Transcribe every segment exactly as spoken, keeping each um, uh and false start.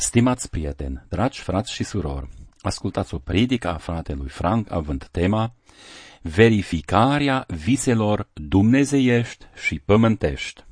Stimați prieteni, dragi frați și surori, ascultați o predică a fratelui Frank având tema Verificarea viselor dumnezeiești și pământești.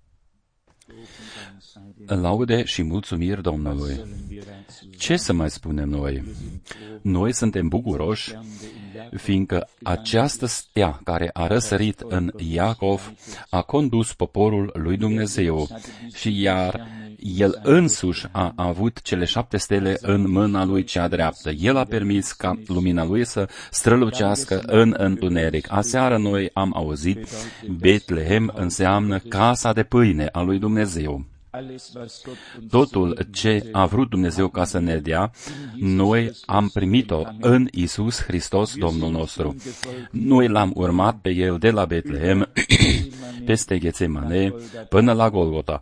Laude și mulțumiri Domnului. Ce să mai spunem noi? Noi suntem bucuroși, fiindcă această stea care a răsărit în Iacov a condus poporul lui Dumnezeu și iar el însuși a avut cele șapte stele în mâna lui cea dreaptă. El a permis ca lumina lui să strălucească în întuneric. Aseară noi am auzit, Betlehem înseamnă casa de pâine a lui Dumnezeu. Totul ce a vrut Dumnezeu ca să ne dea, noi am primit-o în Iisus Hristos, Domnul nostru. Noi l-am urmat pe El de la Betlehem, peste Ghetsemane, până la Golgota.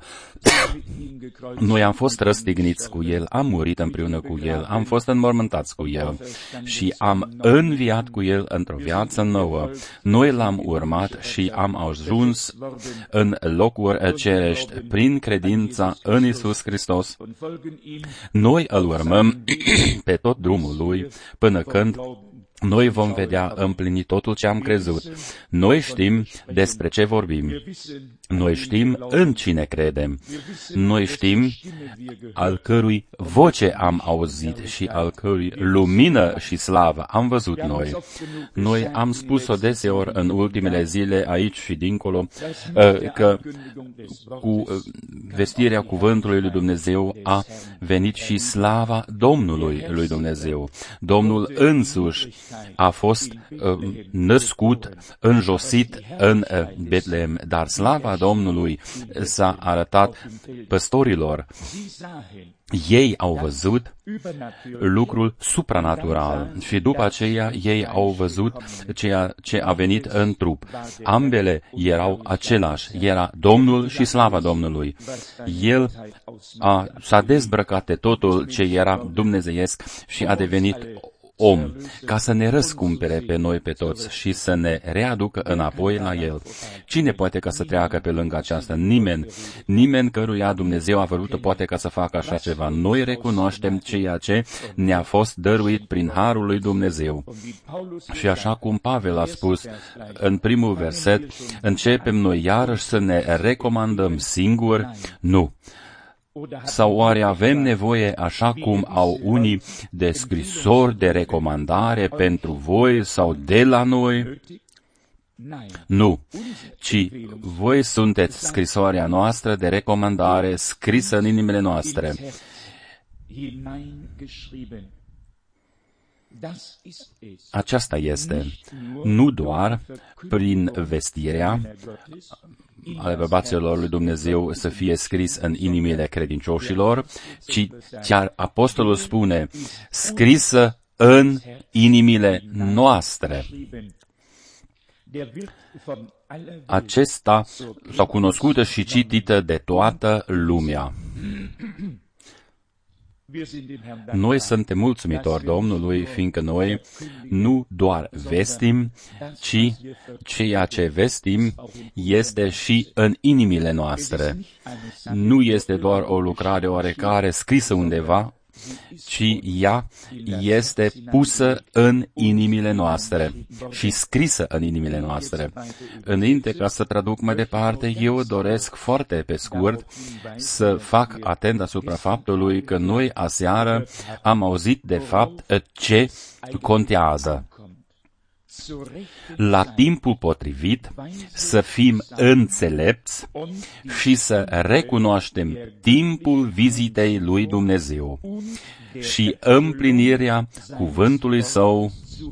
Noi am fost răstigniți cu El, am murit împreună cu El, am fost înmormântați cu El și am înviat cu El într-o viață nouă. Noi l-am urmat și am ajuns în locuri cerești prin credința în Iisus Hristos. Noi îl urmăm pe tot drumul Lui până când noi vom vedea împlinit totul ce am crezut. Noi știm despre ce vorbim. Noi știm în cine credem. Noi știm al cărui voce am auzit și al cărui lumină și slavă am văzut noi. Noi am spus-o deseori în ultimele zile aici și dincolo că cu vestirea cuvântului lui Dumnezeu a venit și slava Domnului lui Dumnezeu. Domnul însuși a fost uh, născut, înjosit în uh, Betlehem, dar slava Domnului s-a arătat păstorilor. Ei au văzut lucrul supranatural și după aceea ei au văzut ceea ce a venit în trup. Ambele erau același, era Domnul și slava Domnului. El a, s-a dezbrăcat de totul ce era dumnezeiesc și a devenit om, ca să ne răscumpere pe noi pe toți și să ne readucă înapoi la El. Cine poate ca să treacă pe lângă aceasta? Nimeni. Nimeni căruia Dumnezeu a vrut poate ca să facă așa ceva. Noi recunoaștem ceea ce ne-a fost dăruit prin harul lui Dumnezeu. Și așa cum Pavel a spus în primul verset, începem noi iarăși să ne recomandăm singuri? Nu. Sau oare avem nevoie, așa cum au unii, de scrisori de recomandare pentru voi sau de la noi? Nu, ci voi sunteți scrisoarea noastră de recomandare scrisă în inimile noastre. Aceasta este, nu doar prin vestirea ale bărbaților lui Dumnezeu să fie scris în inimile credincioșilor, ci chiar apostolul spune, scrisă în inimile noastre. Acesta s-a cunoscută și citită de toată lumea. Noi suntem mulțumitori Domnului, fiindcă noi nu doar vestim, ci ceea ce vestim este și în inimile noastre. Nu este doar o lucrare oarecare scrisă undeva, ci ea este pusă în inimile noastre și scrisă în inimile noastre. Înainte ca să traduc mai departe, eu doresc foarte pe scurt să fac atent asupra faptului că noi aseară am auzit de fapt ce contează. La timpul potrivit să fim înțelepți și să recunoaștem timpul vizitei lui Dumnezeu și împlinirea cuvântului Său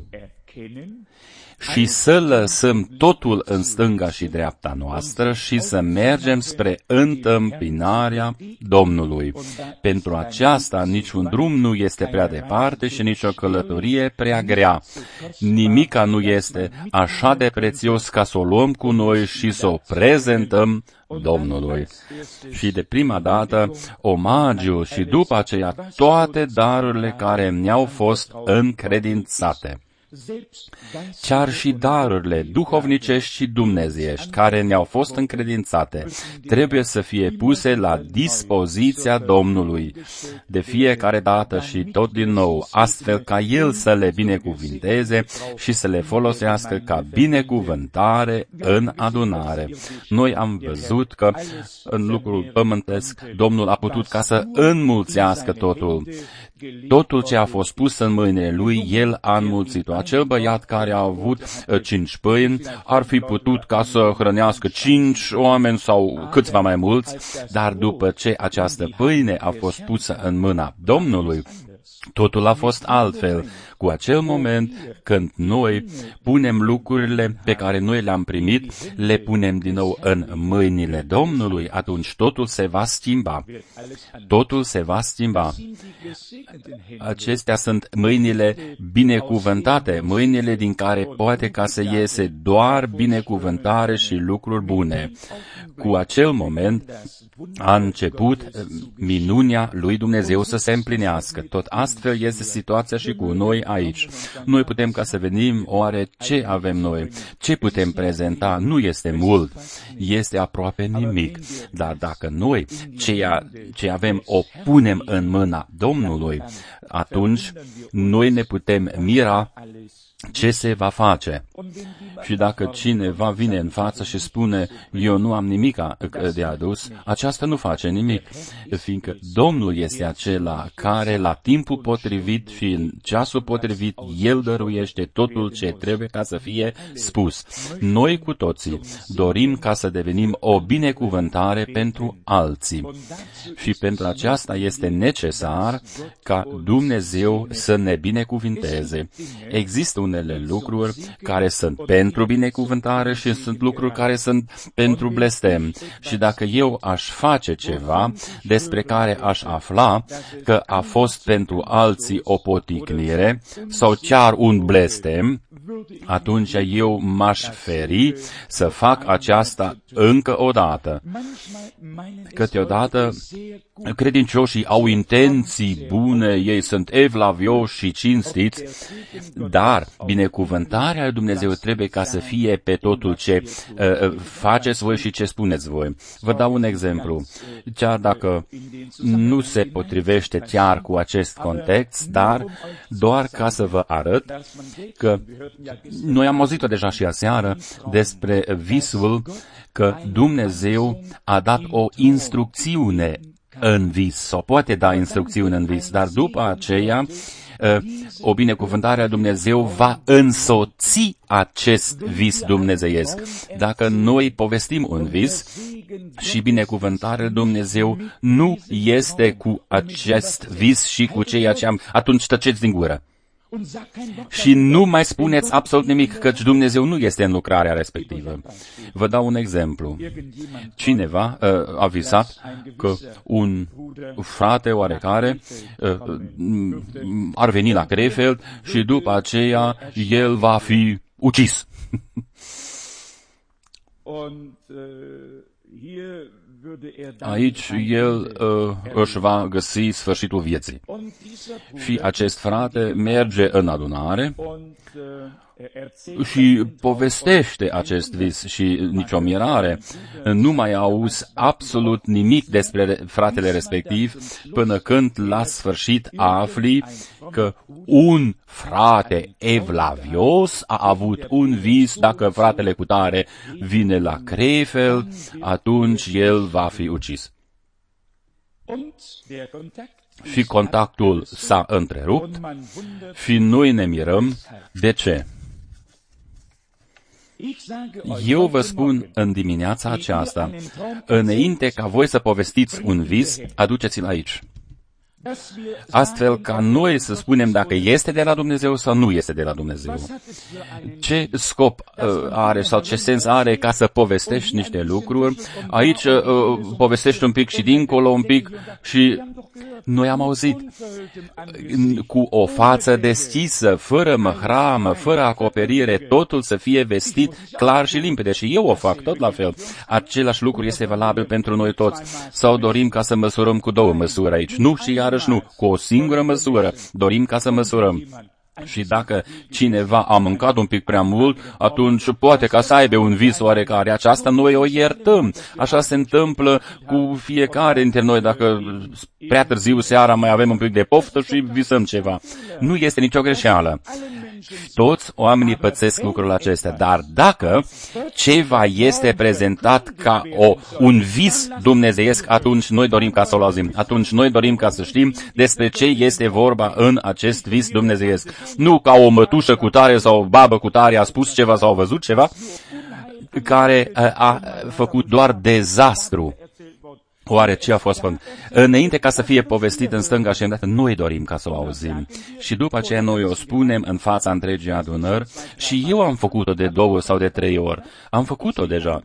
și să lăsăm totul în stânga și dreapta noastră și să mergem spre întâmpinarea Domnului. Pentru aceasta niciun drum nu este prea departe și nicio călătorie prea grea. Nimica nu este așa de prețios ca să o luăm cu noi și să o prezentăm Domnului. Și de prima dată, omagiul și după aceea toate darurile care ne-au fost încredințate. Chiar și darurile duhovnicești și dumnezeiești care ne-au fost încredințate trebuie să fie puse la dispoziția Domnului de fiecare dată și tot din nou, astfel ca El să le binecuvinteze și să le folosească ca binecuvântare în adunare. Noi am văzut că în lucrul pământesc Domnul a putut ca să înmulțească totul. Totul ce a fost pus în mâinile lui, El a înmulțit-o. Acel băiat care a avut cinci pâini ar fi putut ca să hrănească cinci oameni sau câțiva mai mulți, dar după ce această pâine a fost pusă în mâna Domnului, totul a fost altfel. Cu acel moment când noi punem lucrurile pe care noi le-am primit, le punem din nou în mâinile Domnului, atunci totul se va schimba. Totul se va schimba. Acestea sunt mâinile binecuvântate, mâinile din care poate ca să iese doar binecuvântare și lucruri bune. Cu acel moment a început minunea lui Dumnezeu să se împlinească. Tot astfel este situația și cu noi aici. Noi putem ca să venim, oare ce avem noi? Ce putem prezenta? Nu este mult, este aproape nimic. Dar dacă noi ce, ce avem o punem în mâna Domnului, atunci noi ne putem mira ce se va face. Și dacă cineva vine în față și spune, eu nu am nimic de adus, aceasta nu face nimic, fiindcă Domnul este acela care la timpul potrivit și în ceasul potrivit, El dăruiește totul ce trebuie ca să fie spus. Noi cu toții dorim ca să devenim o binecuvântare pentru alții. Și pentru aceasta este necesar ca Dumnezeu să ne binecuvinteze. Există unele lucruri care sunt pentru binecuvântare și sunt lucruri care sunt pentru blestem. Și dacă eu aș face ceva despre care aș afla că a fost pentru alții o poticnire sau chiar un blestem, atunci eu m-aș feri să fac aceasta încă o dată. Câteodată credincioșii au intenții bune, ei sunt evlavioși și cinstiți, dar binecuvântarea lui Dumnezeu trebuie ca să fie pe totul ce uh, faceți voi și ce spuneți voi. Vă dau un exemplu, chiar dacă nu se potrivește chiar cu acest context, dar doar ca să vă arăt că noi am auzit-o deja și aseară despre visul că Dumnezeu a dat o instrucțiune în vis, sau poate da instrucțiune în vis, dar după aceea o binecuvântare a Dumnezeu va însoți acest vis dumnezeiesc. Dacă noi povestim un vis și binecuvântarea Dumnezeu nu este cu acest vis și cu ceea ce am, atunci tăceți din gură. Și nu mai spuneți absolut nimic, căci Dumnezeu nu este în lucrarea respectivă. Vă dau un exemplu. Cineva uh, a visat că un frate oarecare uh, ar veni la Krefeld și după aceea el va fi ucis. Aici el uh, își va găsi sfârșitul vieții. Și acest frate merge în adunare și povestește acest vis și nicio mirare. Nu mai auzi absolut nimic despre fratele respectiv până când la sfârșit afli că un frate evlavios a avut un vis, dacă fratele cutare vine la Krefeld, atunci el va fi ucis. Și contactul s-a întrerupt și noi ne mirăm. De ce? Eu vă spun în dimineața aceasta, înainte ca voi să povestiți un vis, aduceți-l aici. Astfel ca noi să spunem dacă este de la Dumnezeu sau nu este de la Dumnezeu. Ce scop uh, are sau ce sens are ca să povestești niște lucruri? Aici uh, povestești un pic și dincolo un pic și noi am auzit cu o față deschisă, fără măhramă, fără acoperire, totul să fie vestit clar și limpede. Și eu o fac tot la fel. Același lucru este valabil pentru noi toți. Sau dorim ca să măsurăm cu două măsuri aici? Nu și iarăși nu, cu o singură măsură. Dorim ca să măsurăm. Și dacă cineva a mâncat un pic prea mult, atunci poate ca să aibă un vis oarecare. Aceasta noi o iertăm. Așa se întâmplă cu fiecare dintre noi. Dacă prea târziu seara mai avem un pic de poftă și visăm ceva. Nu este nicio greșeală. Toți oamenii pățesc lucrul acesta. Dar dacă ceva este prezentat ca o, un vis dumnezeiesc, atunci noi dorim ca să o auzim. Atunci noi dorim ca să știm despre ce este vorba în acest vis dumnezeiesc. Nu ca o mătușă cu tare sau o babă cu tare a spus ceva sau a văzut ceva, care a făcut doar dezastru. Oare ce a fost făcut? Înainte ca să fie povestit în stânga și în dreapta, noi dorim ca să o auzim. Și după aceea noi o spunem în fața întregii adunări și eu am făcut-o de două sau de trei ori. Am făcut-o deja.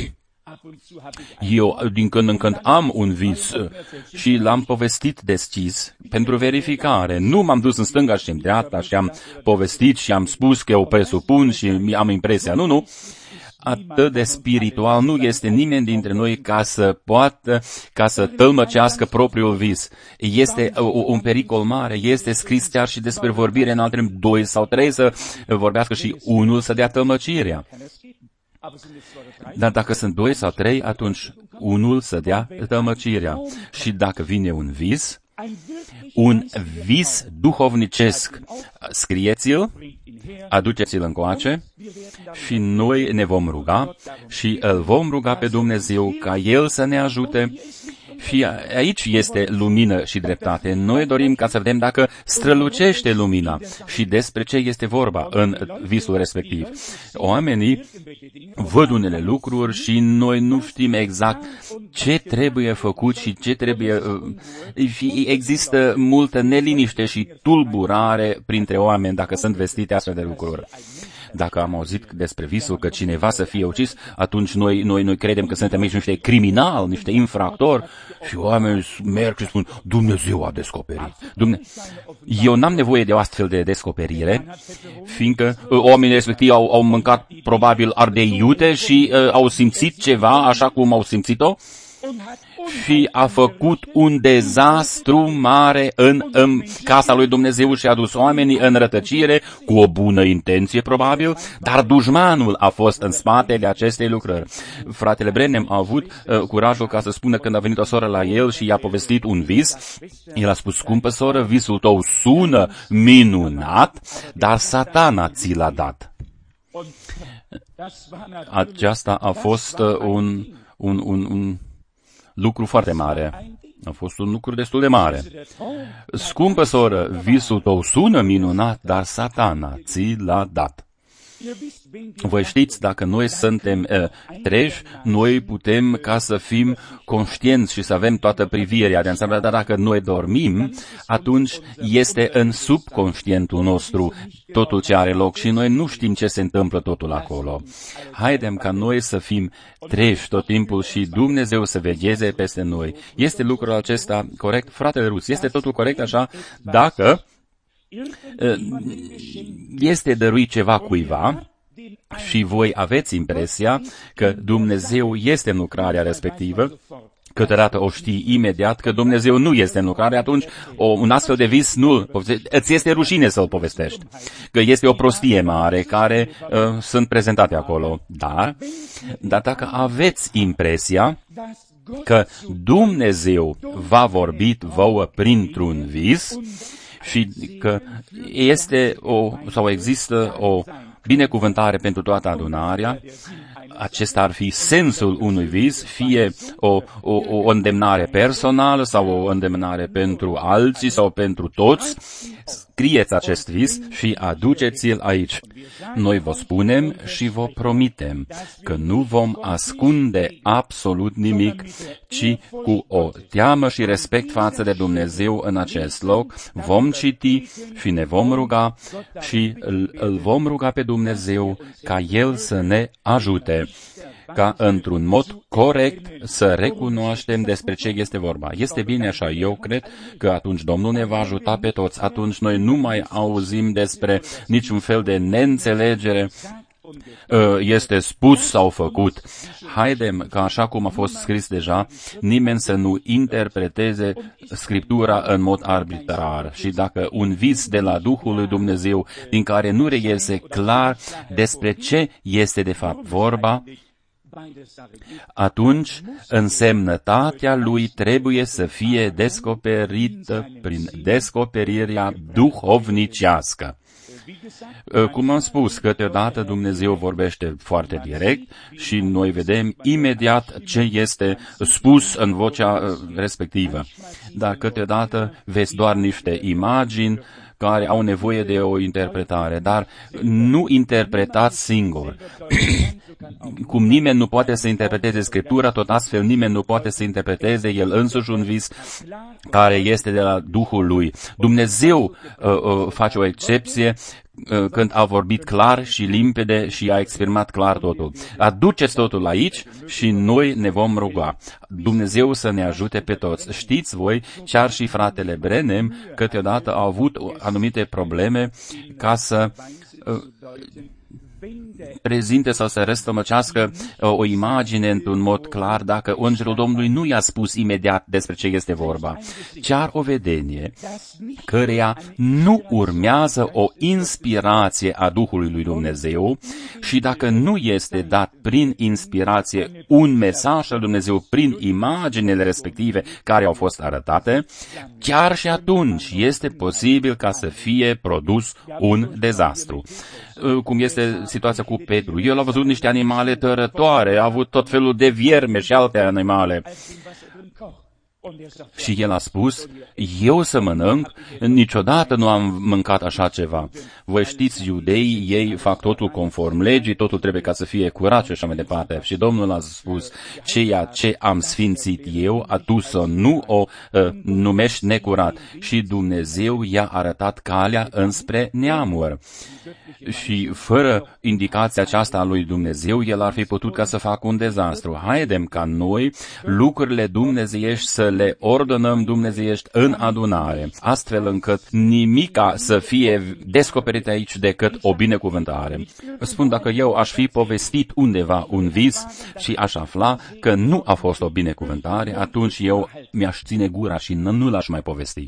Eu, din când în când, am un vis și l-am povestit deschis pentru verificare. Nu m-am dus în stânga și în dreapta și am povestit și am spus că eu presupun și am impresia. Nu, nu. Atât de spiritual nu este nimeni dintre noi ca să poată, ca să tălmăcească propriul vis. Este un pericol mare, este scris chiar și despre vorbire în altele, doi sau trei să vorbească și unul să dea tălmăcirea. Dar dacă sunt doi sau trei, atunci unul să dea tălmăcirea. Și dacă vine un vis, un vis duhovnicesc, scrieți-l, aduceți-l încoace și noi ne vom ruga și îl vom ruga pe Dumnezeu ca El să ne ajute. Și aici este lumină și dreptate. Noi dorim ca să vedem dacă strălucește lumina și despre ce este vorba în visul respectiv. Oamenii văd unele lucruri și noi nu știm exact ce trebuie făcut și ce trebuie... Și există multă neliniște și tulburare printre oameni dacă sunt vestite astfel de lucruri. Dacă am auzit despre visul că cineva să fie ucis, atunci noi, noi, noi credem că suntem aici niște criminali, niște infractori și oamenii merg și spun, Dumnezeu a descoperit. Dumne... Eu n-am nevoie de o astfel de descoperire, fiindcă uh, oamenii respectivi au, au mâncat probabil ardei iute și uh, au simțit ceva așa cum au simțit-o și a făcut un dezastru mare în, în casa lui Dumnezeu și a dus oamenii în rătăcire cu o bună intenție probabil, dar dușmanul a fost în spatele acestei lucrări. Fratele Branham a avut uh, curajul ca să spună când a venit o soră la el și i-a povestit un vis, el a spus, scumpă soră, visul tău sună minunat, dar Satana ți l-a dat. Aceasta a fost uh, un, un, un, un lucru foarte mare. A fost un lucru destul de mare. Scumpă soră, visul tău sună minunat, dar Satana ți l-a dat. Voi știți, dacă noi suntem uh, treji, noi putem ca să fim conștienți și să avem toată privirea de înseamnă, dar dacă noi dormim, atunci este în subconștientul nostru totul ce are loc și noi nu știm ce se întâmplă totul acolo. Haidem ca noi să fim treji tot timpul și Dumnezeu să vegheze peste noi. Este lucrul acesta corect? Fratele Rus, este totul corect așa dacă este dăruit ceva cuiva și voi aveți impresia că Dumnezeu este în lucrarea respectivă, câteodată o știi imediat că Dumnezeu nu este în lucrare, atunci o, un astfel de vis nu îți este rușine să-l povestești, că este o prostie mare care uh, sunt prezentate acolo. Dar, dar dacă aveți impresia că Dumnezeu v-a vorbit vouă printr-un vis, și că este o, sau există o binecuvântare pentru toată adunarea, acesta ar fi sensul unui vis, fie o, o, o îndemnare personală sau o îndemnare pentru alții sau pentru toți. Scrieți acest vis și aduceți-l aici. Noi vă spunem și vă promitem că nu vom ascunde absolut nimic, ci cu o teamă și respect față de Dumnezeu în acest loc vom citi și ne vom ruga și îl, îl vom ruga pe Dumnezeu ca El să ne ajute, ca într-un mod corect să recunoaștem despre ce este vorba. Este bine așa, eu cred că atunci Domnul ne va ajuta pe toți, atunci noi nu mai auzim despre niciun fel de neînțelegere este spus sau făcut. Haidem ca așa cum a fost scris deja, nimeni să nu interpreteze Scriptura în mod arbitrar. Și dacă un vis de la Duhul lui Dumnezeu, din care nu reiese clar despre ce este de fapt vorba, atunci însemnătatea lui trebuie să fie descoperită prin descoperirea duhovnicească. Cum am spus, câteodată Dumnezeu vorbește foarte direct și noi vedem imediat ce este spus în vocea respectivă. Dar câteodată vezi doar niște imagini care au nevoie de o interpretare, dar nu interpretați singur. Cum nimeni nu poate să interpreteze Scriptura, tot astfel nimeni nu poate să interpreteze el însuși un vis care este de la Duhul lui. Dumnezeu uh, uh, face o excepție uh, când a vorbit clar și limpede și a exprimat clar totul. Aduceți totul aici și noi ne vom ruga. Dumnezeu să ne ajute pe toți. Știți voi, chiar și fratele Branham câteodată a avut anumite probleme ca să uh, prezinte sau să răstămăcească o imagine într-un mod clar dacă Îngerul Domnului nu i-a spus imediat despre ce este vorba. Chiar o vedenie căreia nu urmează o inspirație a Duhului lui Dumnezeu și dacă nu este dat prin inspirație un mesaj al Dumnezeu prin imaginele respective care au fost arătate, chiar și atunci este posibil ca să fie produs un dezastru. Cum este situația cu Petru. El a văzut niște animale tărătoare, a avut tot felul de vierme și alte animale. Și el a spus, eu să mănânc, niciodată nu am mâncat așa ceva. Voi știți, iudeii, ei fac totul conform legii, totul trebuie ca să fie curat și așa mai departe. Și Domnul a spus, ceea ce am sfințit eu, a tu să nu o uh, numești necurat. Și Dumnezeu i-a arătat calea înspre neamuri. Și fără indicația aceasta a lui Dumnezeu, el ar fi putut ca să facă un dezastru. Haidem ca noi lucrurile dumnezeiești să le ordonăm dumnezeiești în adunare, astfel încât nimica să fie descoperit aici decât o binecuvântare. Spun, dacă eu aș fi povestit undeva un vis și aș afla că nu a fost o binecuvântare, atunci eu mi-aș ține gura și nu l-aș mai povesti.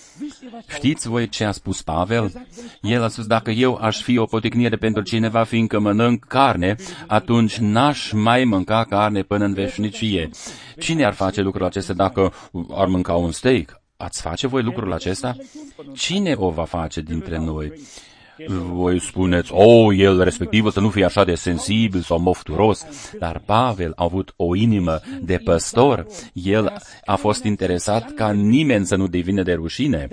Știți voi ce a spus Pavel? El a spus, dacă eu aș fi o poticnire pentru cineva, fiindcă mănânc carne, atunci n-aș mai mânca carne până în veșnicie. Cine ar face lucrul acesta dacă ar mânca un steak? Ați face voi lucrul acesta? Cine o va face dintre noi? Voi spuneți, oh, el respectiv să nu fie așa de sensibil sau mofturos, dar Pavel a avut o inimă de păstor, el a fost interesat ca nimeni să nu devină de rușine.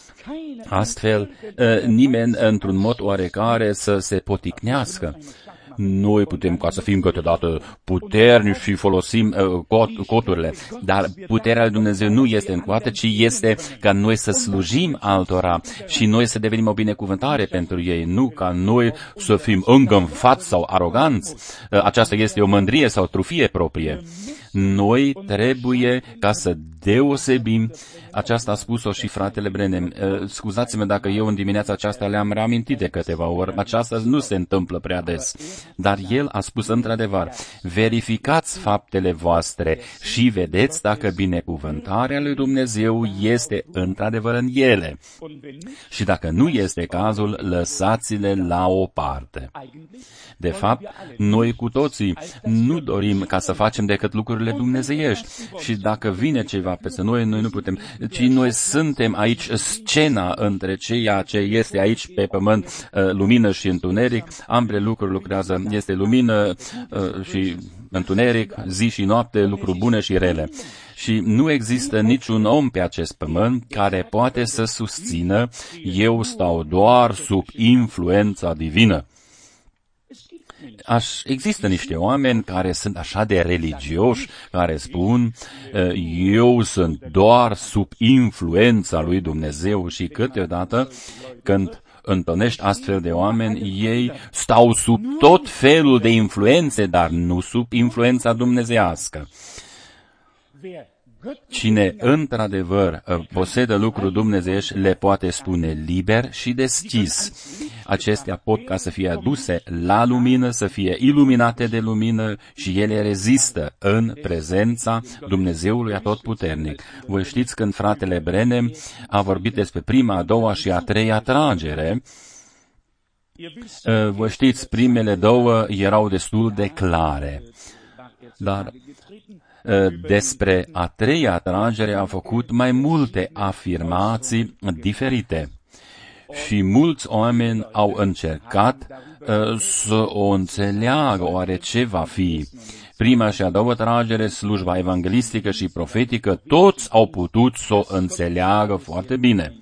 Astfel, nimeni într-un mod oarecare să se poticnească. Noi putem ca să fim câteodată puternici și folosim uh, cot, coturile, dar puterea lui Dumnezeu nu este în coate, ci este ca noi să slujim altora și noi să devenim o binecuvântare pentru ei, nu ca noi să fim îngânfați sau aroganți. Uh, aceasta este o mândrie sau trufie proprie. Noi trebuie ca să deosebim, aceasta a spus-o și fratele Branham. Uh, scuzați-mă dacă eu în dimineața aceasta le-am reamintit de câteva ori, aceasta nu se întâmplă prea des. Dar el a spus într-adevăr, verificați faptele voastre și vedeți dacă binecuvântarea lui Dumnezeu este într-adevăr în ele. Și dacă nu este cazul, lăsați-le la o parte. De fapt, noi cu toții nu dorim ca să facem decât lucrurile dumnezeiești. Și dacă vine ceva peste noi, noi nu putem, ci noi suntem aici scena între ceea ce este aici pe pământ, lumină și întuneric. Ambele lucruri lucrează, este lumină și întuneric, zi și noapte, lucruri bune și rele. Și nu există niciun om pe acest pământ care poate să susțină, eu stau doar sub influența divină. Aș, există niște oameni care sunt așa de religioși, care spun, eu sunt doar sub influența lui Dumnezeu și câteodată când întâlnești astfel de oameni, ei stau sub tot felul de influențe, dar nu sub influența dumnezeiască. Cine într-adevăr posedă lucruri dumnezeiești le poate spune liber și deschis. acestea pot ca să fie aduse la lumină, să fie iluminate de lumină și ele rezistă în prezența Dumnezeului Atotputernic. Voi știți când fratele Branham a vorbit despre prima, a doua și a treia tragere, vă știți, primele două erau destul de clare, dar despre a treia tragere a făcut mai multe afirmații diferite. Și mulți oameni au încercat uh, să o înțeleagă, oare ce va fi. Prima și a doua tragere, slujba evanghelistică și profetică, toți au putut să o înțeleagă foarte bine.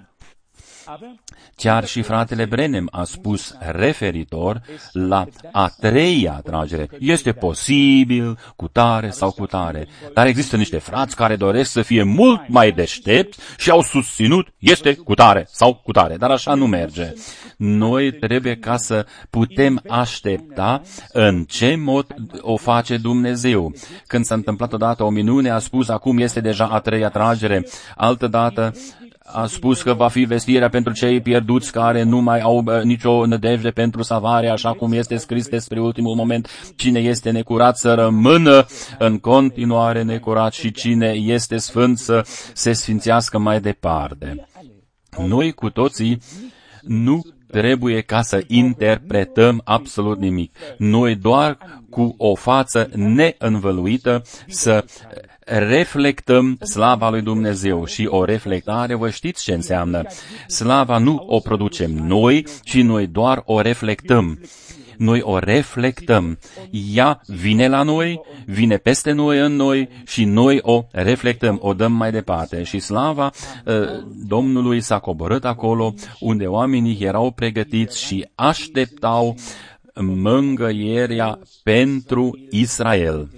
Chiar și fratele Branham a spus referitor la a treia tragere. Este posibil cu tare sau cu tare, dar există niște frați care doresc să fie mult mai deștepți și au susținut este cu tare sau cu tare, dar așa nu merge. Noi trebuie ca să putem aștepta în ce mod o face Dumnezeu. Când s-a întâmplat odată o minune, a spus acum este deja a treia tragere, altădată a spus că va fi vestirea pentru cei pierduți care nu mai au uh, nicio nădejde pentru salvare, așa cum este scris despre ultimul moment. Cine este necurat să rămână în continuare necurat și cine este sfânt să se sfințească mai departe. Noi cu toții nu trebuie ca să interpretăm absolut nimic. Noi doar cu o față neînvăluită să reflectăm slava lui Dumnezeu. Și o reflectare, vă știți ce înseamnă? Slava nu o producem noi, ci noi doar o reflectăm. Noi o reflectăm. Ea vine la noi, vine peste noi în noi și noi o reflectăm, o dăm mai departe. Și slava uh, Domnului s-a coborât acolo unde oamenii erau pregătiți și așteptau mângâierea pentru Israel.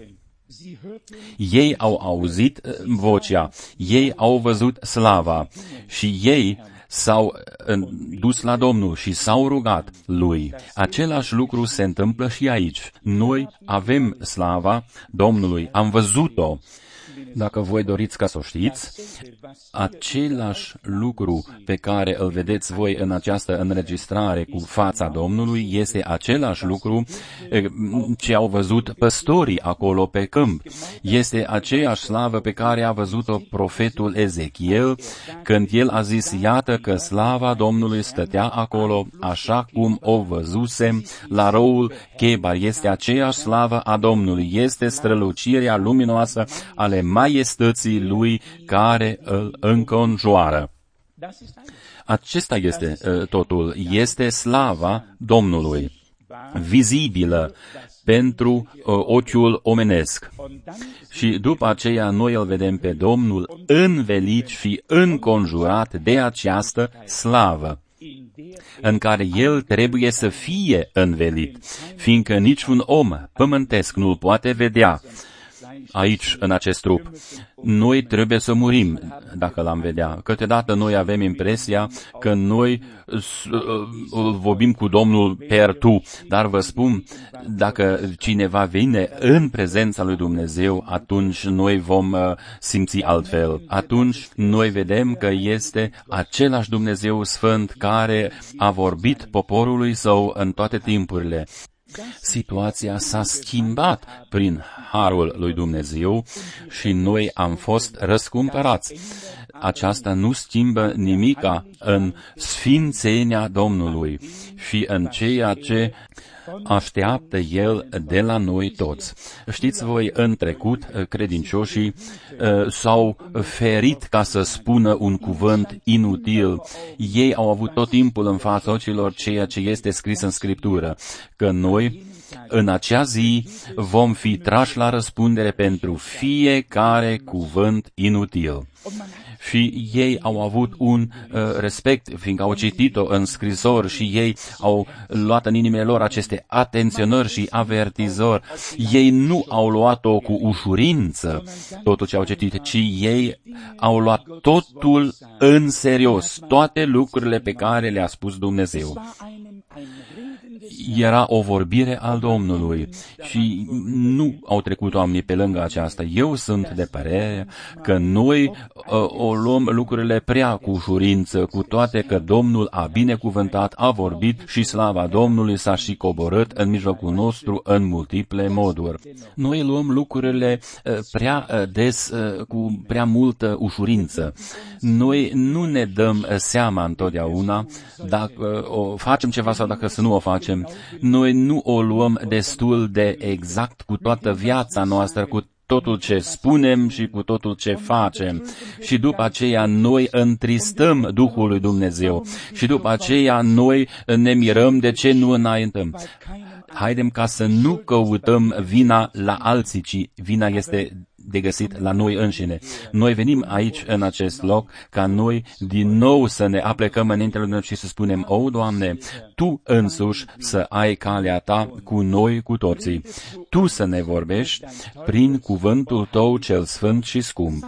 Ei au auzit vocea, ei au văzut slava și ei s-au dus la Domnul și s-au rugat lui. Același lucru se întâmplă și aici. Noi avem slava Domnului, am văzut-o. Dacă voi doriți ca să o știți, același lucru pe care îl vedeți voi în această înregistrare cu fața Domnului este același lucru ce au văzut păstorii acolo pe câmp. Este aceeași slavă pe care a văzut-o profetul Ezechiel când el a zis, iată că slava Domnului stătea acolo așa cum o văzusem la roul Chebar. Este aceeași slavă a Domnului, este strălucirea luminoasă ale maiestății lui care îl înconjoară. Acesta este uh, totul, este slava Domnului, vizibilă pentru uh, ochiul omenesc. Și după aceea noi îl vedem pe Domnul învelit și înconjurat de această slavă, în care el trebuie să fie învelit, fiindcă niciun om pământesc nu-l poate vedea aici, în acest trup. Noi trebuie să murim dacă l-am vedea. Câteodată noi avem impresia că noi îl vorbim cu Domnul per tu, dar vă spun, dacă cineva vine în prezența lui Dumnezeu, atunci noi vom simți altfel. Atunci noi vedem că este același Dumnezeu Sfânt care a vorbit poporului său în toate timpurile. Situația s-a schimbat prin harul lui Dumnezeu și noi am fost răscumpărați. Aceasta nu schimbă nimica în sfințenia Domnului și în ceea ce așteaptă El de la noi toți. Știți voi, în trecut, credincioșii uh, s-au ferit ca să spună un cuvânt inutil. Ei au avut tot timpul în fața ochilor ceea ce este scris în Scriptură, că noi, în acea zi, vom fi trași la răspundere pentru fiecare cuvânt inutil. Și ei au avut un uh, respect, fiindcă au citit-o în scrisori și ei au luat în inimile lor aceste atenționări și avertizori. Ei nu au luat-o cu ușurință, totul ce au citit, ci ei au luat totul în serios, toate lucrurile pe care le-a spus Dumnezeu. era o vorbire al Domnului și nu au trecut oamenii pe lângă aceasta. Eu sunt de părere că noi uh, o luăm lucrurile prea cu ușurință, cu toate că Domnul a binecuvântat, a vorbit și slava Domnului s-a și coborât în mijlocul nostru în multiple moduri. Noi luăm lucrurile uh, prea uh, des, uh, cu prea multă ușurință. Noi nu ne dăm seama întotdeauna dacă o facem ceva sau dacă să nu o facem. Noi nu o luăm destul de exact cu toată viața noastră, cu totul ce spunem și cu totul ce facem. Și după aceea noi întristăm Duhul lui Dumnezeu. Și după aceea noi ne mirăm de ce nu înaintăm. Haidem ca să nu căutăm vina la alții, ci vina este de găsit la noi înșine. Noi venim aici, în acest loc, ca noi din nou să ne aplecăm înaintea lui Dumnezeu și să spunem: O, Doamne, Tu însuși să ai calea Ta cu noi, cu toții. Tu să ne vorbești prin cuvântul Tău cel sfânt și scump.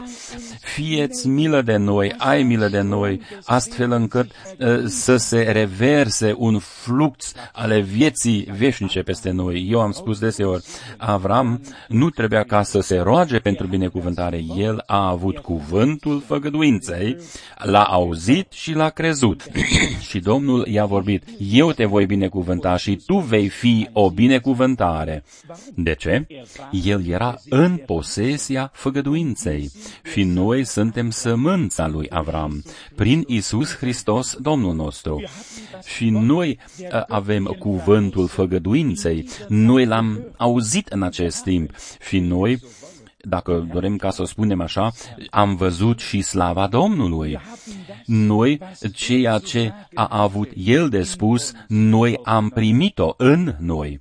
Fie-ți milă de noi, ai milă de noi, astfel încât uh, să se reverse un flux ale vieții veșnice peste noi. Eu am spus deseori, Avram nu trebuia ca să se roage pentru binecuvântare. El a avut cuvântul făgăduinței, l-a auzit și l-a crezut. Și Domnul i-a vorbit: eu te voi binecuvânta și tu vei fi o binecuvântare. De ce? El era în posesia făgăduinței și noi suntem sămânța lui Avram, prin Iisus Hristos, Domnul nostru. Și noi avem cuvântul făgăduinței, noi l-am auzit în acest timp și noi, dacă dorem ca să o spunem așa, am văzut și slava Domnului. Noi, ceea ce a avut El de spus, noi am primit-o în noi.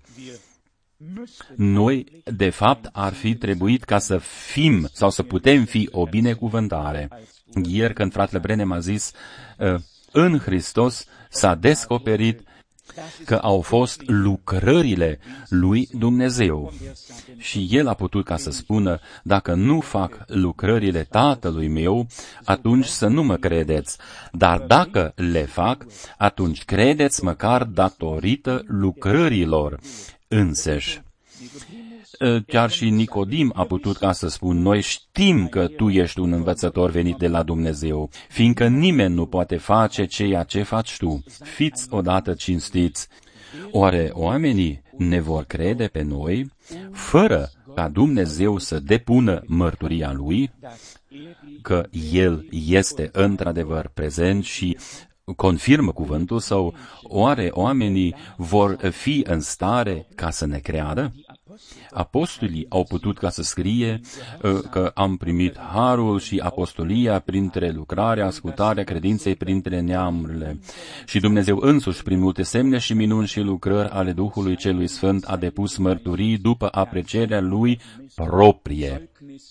Noi, de fapt, ar fi trebuit ca să fim sau să putem fi o binecuvântare. Ieri, când fratele Brenem a zis, în Hristos s-a descoperit că au fost lucrările lui Dumnezeu. Și el a putut ca să spună: dacă nu fac lucrările Tatălui meu, atunci să nu mă credeți. Dar dacă le fac, atunci credeți măcar datorită lucrărilor înseși. Chiar și Nicodim a putut ca să spun: noi știm că tu ești un învățător venit de la Dumnezeu, fiindcă nimeni nu poate face ceea ce faci tu. Fiți odată cinstiți. Oare oamenii ne vor crede pe noi fără ca Dumnezeu să depună mărturia Lui că El este într-adevăr prezent și confirmă cuvântul său? Oare oamenii vor fi în stare ca să ne creadă? Apostolii au putut ca să scrie uh, că am primit harul și apostolia printre lucrarea, ascultarea credinței printre neamurile. Și Dumnezeu însuși, prin multe semne și minuni și lucrări ale Duhului Celui Sfânt, a depus mărturii după aprecierea Lui proprie.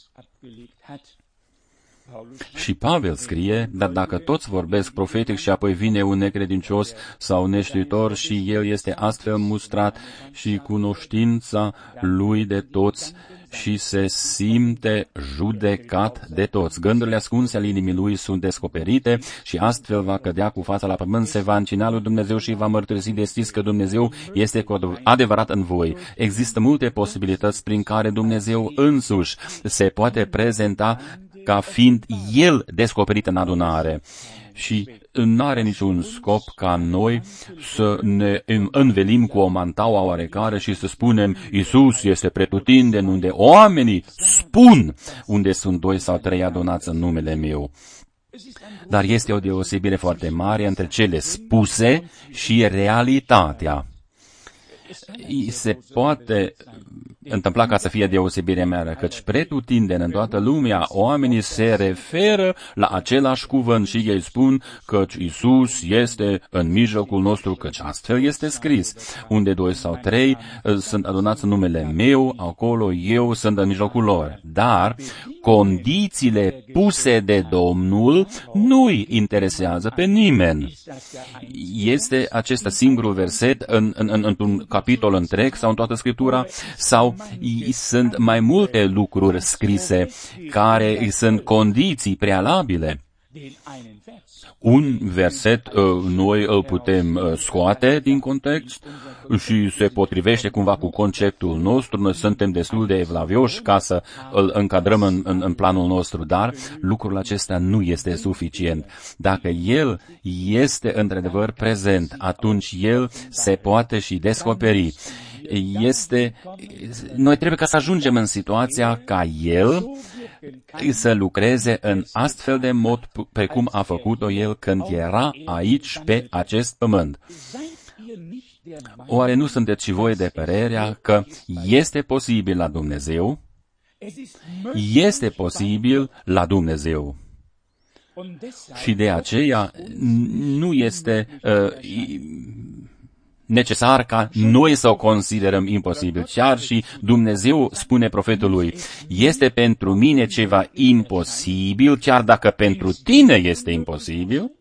Și Pavel scrie: dar dacă toți vorbesc profetic și apoi vine un necredincios sau neștiutor și el este astfel mustrat și cunoștința lui de toți și se simte judecat de toți. Gândurile ascunse ale inimii lui sunt descoperite și astfel va cădea cu fața la pământ, se va încina lui Dumnezeu și va mărturisi deschis că Dumnezeu este cu adevărat în voi. Există multe posibilități prin care Dumnezeu însuși se poate prezenta ca fiind El descoperit în adunare. Și nu are niciun scop ca noi să ne învelim cu o mantaua oarecare și să spunem: Iisus este pretutindeni, unde oamenii spun unde sunt doi sau trei adunați în numele meu. Dar este o deosebire foarte mare între cele spuse și realitatea. Se poate întâmpla ca să fie deosebirea mea, căci pretutindeni în toată lumea oamenii se referă la același cuvânt și ei spun căci Iisus este în mijlocul nostru, căci astfel este scris. Unde doi sau trei sunt adunați în numele meu, acolo eu sunt în mijlocul lor. Dar condițiile puse de Domnul nu-i interesează pe nimeni. Este acesta singurul verset în, în, în, într-un capitol întreg sau în toată Scriptura, sau sunt mai multe lucruri scrise care sunt condiții prealabile. Un verset uh, noi îl putem uh, scoate din context și se potrivește cumva cu conceptul nostru. Noi suntem destul de evlavioși ca să îl încadrăm în, în, în planul nostru, dar lucrul acesta nu este suficient. Dacă el este într-adevăr prezent, atunci el se poate și descoperi. Este, noi trebuie ca să ajungem în situația ca el să lucreze în astfel de mod precum a făcut-o el când era aici pe acest pământ. Oare nu sunteți și voi de părerea că este posibil la Dumnezeu? Este posibil la Dumnezeu. Și de aceea nu este uh, necesar ca noi să o considerăm imposibil. Chiar și Dumnezeu spune profetului, este pentru mine ceva imposibil, chiar dacă pentru tine este imposibil.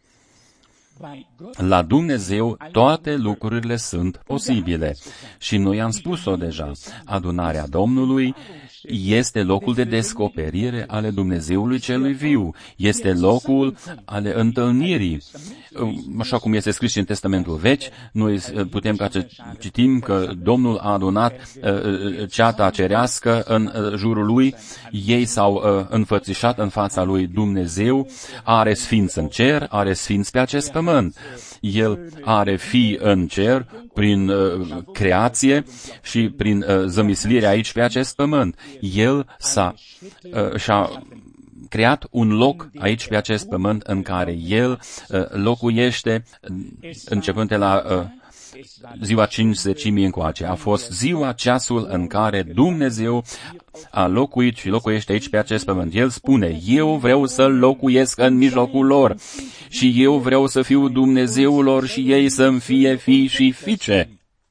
La Dumnezeu toate lucrurile sunt posibile. Și noi am spus-o deja, adunarea Domnului este locul de descoperire ale Dumnezeului celui viu. Este locul ale întâlnirii. Așa cum este scris și în Testamentul Vechi, noi putem ca să citim că Domnul a adunat ceata cerească în jurul lui, ei s-au înfățișat în fața lui. Dumnezeu are sfinți în cer, are sfinți pe acest pământ. El are fii în cer prin uh, creație și prin uh, zămislirea aici pe acest pământ. El s-a, uh, și-a creat un loc aici pe acest pământ în care El uh, locuiește începând de la uh, ziua cincizecimii încoace. A fost ziua, ceasul în care Dumnezeu a locuit și locuiește aici pe acest pământ. El spune, eu vreau să locuiesc în mijlocul lor și eu vreau să fiu Dumnezeul lor și ei să-mi fie fii și fiice.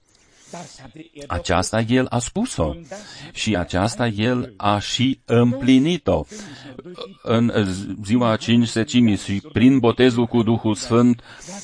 Aceasta El a spus-o și aceasta El a și împlinit-o. În ziua cincizecimii și prin botezul cu Duhul Sfânt,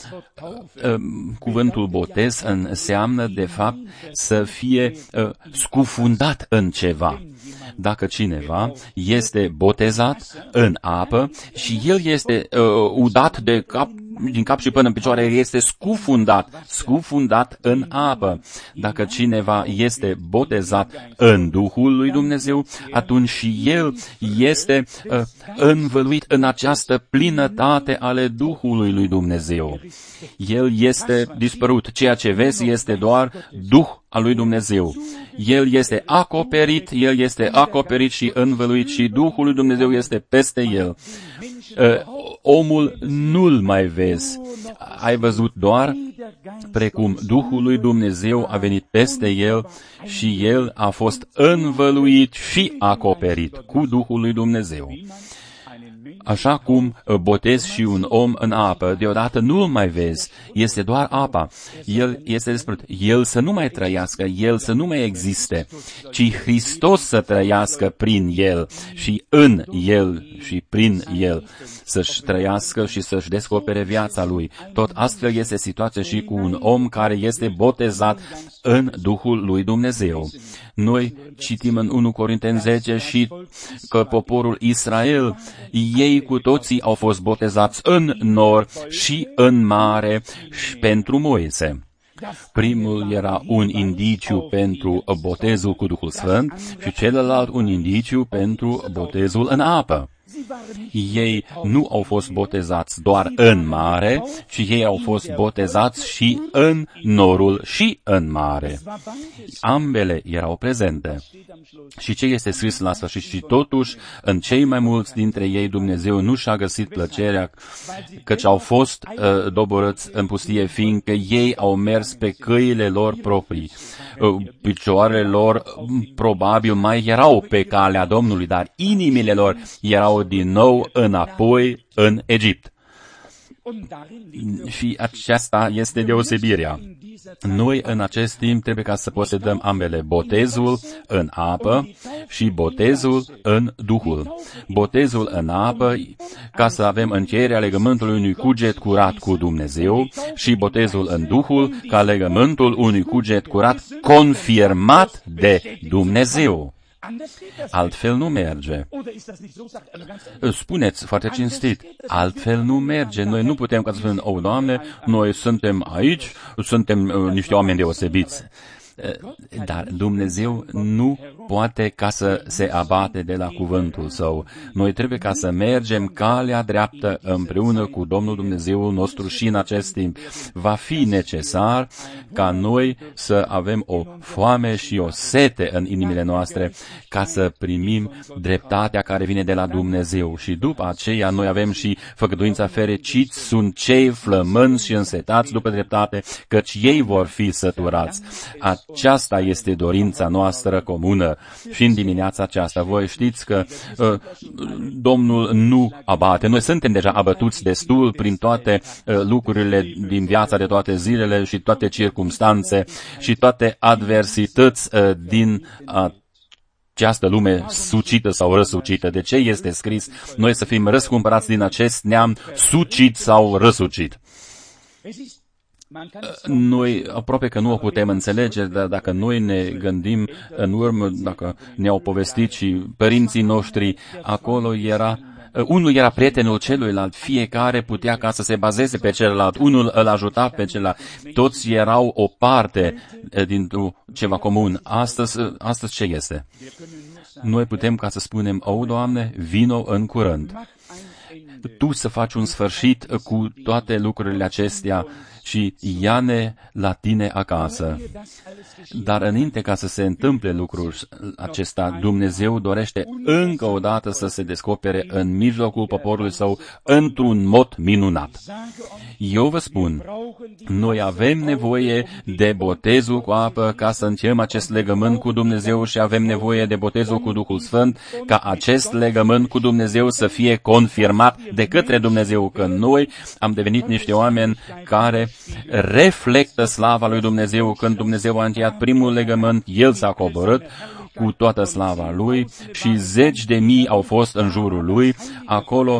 cuvântul botez înseamnă de fapt să fie scufundat în ceva. Dacă cineva este botezat în apă și el este uh, udat de cap, din cap și până în picioare, este scufundat, scufundat în apă. Dacă cineva este botezat în Duhul lui Dumnezeu, atunci și el este uh, învăluit în această plinătate ale Duhului lui Dumnezeu. El este dispărut. Ceea ce vezi este doar Duh al lui Dumnezeu. El este acoperit, El este acoperit și învăluit și Duhul lui Dumnezeu este peste el. Omul nu-l mai vezi. Ai văzut doar precum Duhul lui Dumnezeu a venit peste el și el a fost învăluit și acoperit cu Duhul lui Dumnezeu. Așa cum botezi și un om în apă, deodată nu-l mai vezi, este doar apa. El este despre el să nu mai trăiască, el să nu mai existe, ci Hristos să trăiască prin el și în el și prin el, să-și trăiască și să-și descopere viața lui. Tot astfel este situația și cu un om care este botezat în Duhul lui Dumnezeu. Noi citim în unu Corinteni zece și că poporul Israel, ei cu toții au fost botezați în nor și în mare și pentru Moise. Primul era un indiciu pentru botezul cu Duhul Sfânt și celălalt un indiciu pentru botezul în apă. Ei nu au fost botezați doar în mare, ci ei au fost botezați și în norul și în mare. Ambele erau prezente. Și ce este scris la sfârșit? Și totuși, în cei mai mulți dintre ei, Dumnezeu nu și-a găsit plăcerea, căci au fost uh, doborâți în pustie, fiindcă ei au mers pe căile lor proprii. Uh, picioarele lor probabil mai erau pe calea Domnului, dar inimile lor erau din nou înapoi în Egipt. Și aceasta este deosebirea. Noi în acest timp trebuie ca să posedăm ambele, botezul în apă și botezul în Duhul. Botezul în apă ca să avem încheierea legământului unui cuget curat cu Dumnezeu și botezul în Duhul ca legământul unui cuget curat confirmat de Dumnezeu. Altfel nu merge. Spuneți foarte cinstit, altfel nu merge. Noi nu putem ca să spunem, o, Doamne, noi suntem aici, suntem uh, niște oameni deosebiți. Dar Dumnezeu nu poate ca să se abate de la cuvântul Său. Noi trebuie ca să mergem calea dreaptă împreună cu Domnul Dumnezeul nostru și în acest timp. Va fi necesar ca noi să avem o foame și o sete în inimile noastre ca să primim dreptatea care vine de la Dumnezeu. Și după aceea noi avem și făgăduința fericiți sunt cei flămânzi și însetați după dreptate, căci ei vor fi săturați. Aceasta este dorința noastră comună și în dimineața aceasta. Voi știți că uh, Domnul nu abate. Noi suntem deja abătuți destul prin toate uh, lucrurile din viața de toate zilele și toate circumstanțe și toate adversități uh, din uh, această lume sucită sau răsucită. De ce este scris? Noi să fim răscumpărați din acest neam sucit sau răsucit. Noi aproape că nu o putem înțelege, dar dacă noi ne gândim în urmă, dacă ne-au povestit și părinții noștri, acolo era, unul era prietenul celuilalt, fiecare putea ca să se bazeze pe celălalt, unul îl ajuta pe celălalt, toți erau o parte din ceva comun. Astăzi, astăzi ce este? Noi putem ca să spunem, o, Doamne, vino în curând. Tu să faci un sfârșit cu toate lucrurile acestea și ia-ne la tine acasă. Dar înainte ca să se întâmple lucrul acesta, Dumnezeu dorește încă o dată să se descopere în mijlocul poporului său într-un mod minunat. Eu vă spun, noi avem nevoie de botezul cu apă ca să încheiem acest legământ cu Dumnezeu și avem nevoie de botezul cu Duhul Sfânt ca acest legământ cu Dumnezeu să fie confirmat de către Dumnezeu, că noi am devenit niște oameni care reflectă slava lui Dumnezeu. Când Dumnezeu a încheiat primul legământ, El s-a coborât cu toată slava Lui și zeci de mii au fost în jurul Lui. Acolo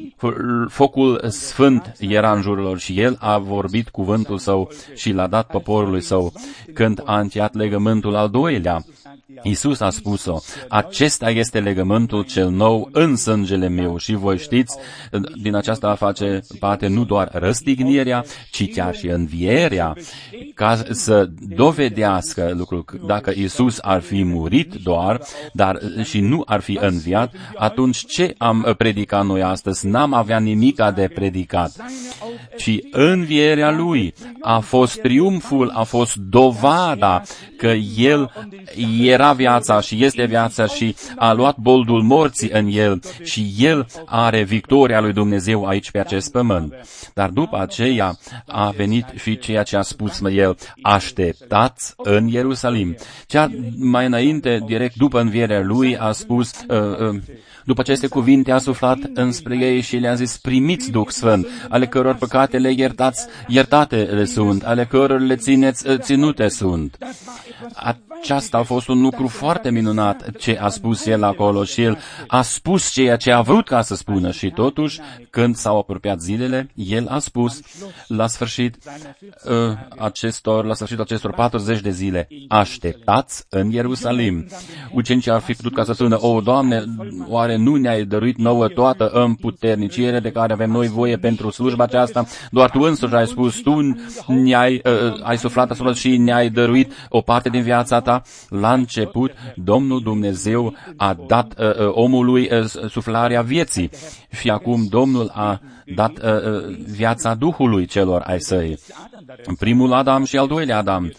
focul sfânt era în jurul lor și El a vorbit cuvântul Său și l-a dat poporului Său. Când a încheiat legământul al doilea, Iisus a spus-o, acesta este legământul cel nou în sângele meu și voi știți, din aceasta face parte nu doar răstignirea, ci chiar și învierea, ca să dovedească lucrul. Dacă Iisus ar fi murit doar, dar și nu ar fi înviat, atunci ce am predicat noi astăzi? N-am avea nimica de predicat, ci învierea Lui a fost triumful, a fost dovada că El era viața și este viața și a luat boldul morții în El și El are victoria lui Dumnezeu aici pe acest pământ. Dar după aceea a venit și ceea ce a spus El, așteptați în Ierusalim. Cea mai înainte, direct după învierea Lui, a spus, uh, uh, după aceste cuvinte a suflat înspre ei și le-a zis, primiți Duh Sfânt, ale căror păcatele iertați, iertate le sunt, ale căror le țineți, ținute sunt. Aceasta a fost un lucru foarte minunat ce a spus El acolo și El a spus ceea ce a vrut ca să spună și totuși, când s-au apropiat zilele, El a spus la sfârșit uh, acestor, la sfârșitul acestor patruzeci de zile, așteptați în Ierusalim. Ucenicii ar fi putut ca să spună, o, Doamne, oare nu ne-ai dăruit nouă toată împuterniciere de care avem noi voie pentru slujba aceasta? Doar Tu însuși ai spus, Tu ne-ai uh, ai suflat asupra și ne-ai dăruit o parte din viața Ta. La început, Domnul Dumnezeu a dat uh, omului uh, suflarea vieții și acum Domnul a dat uh, viața Duhului celor ai Săi. Primul Adam și al doilea Adam.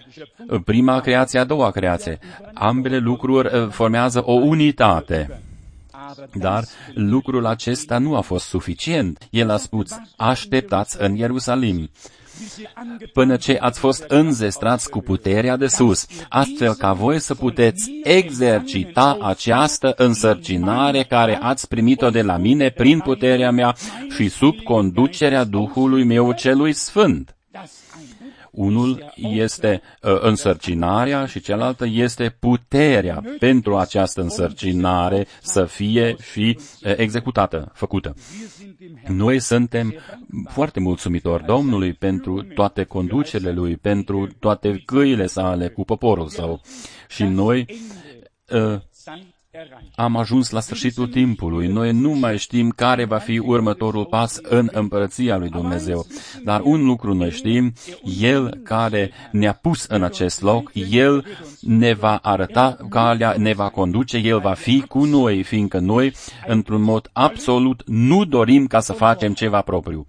Prima creație, a doua creație. Ambele lucruri uh, formează o unitate. Dar lucrul acesta nu a fost suficient. El a spus, așteptați în Ierusalim, până ce ați fost înzestrați cu puterea de sus, astfel ca voi să puteți exercita această însărcinare care ați primit-o de la mine prin puterea mea și sub conducerea Duhului meu celui Sfânt. Unul este uh, însărcinarea și cealaltă este puterea pentru această însărcinare să fie și uh, executată, făcută. Noi suntem foarte mulțumitori Domnului pentru toate conducerile Lui, pentru toate căile sale cu poporul Său. Și noi uh, Am ajuns la sfârșitul timpului. Noi nu mai știm care va fi următorul pas în împărăția lui Dumnezeu. Dar un lucru noi știm, El care ne-a pus în acest loc, El ne va arăta calea, ne va conduce, El va fi cu noi, fiindcă noi, într-un mod absolut, nu dorim ca să facem ceva propriu.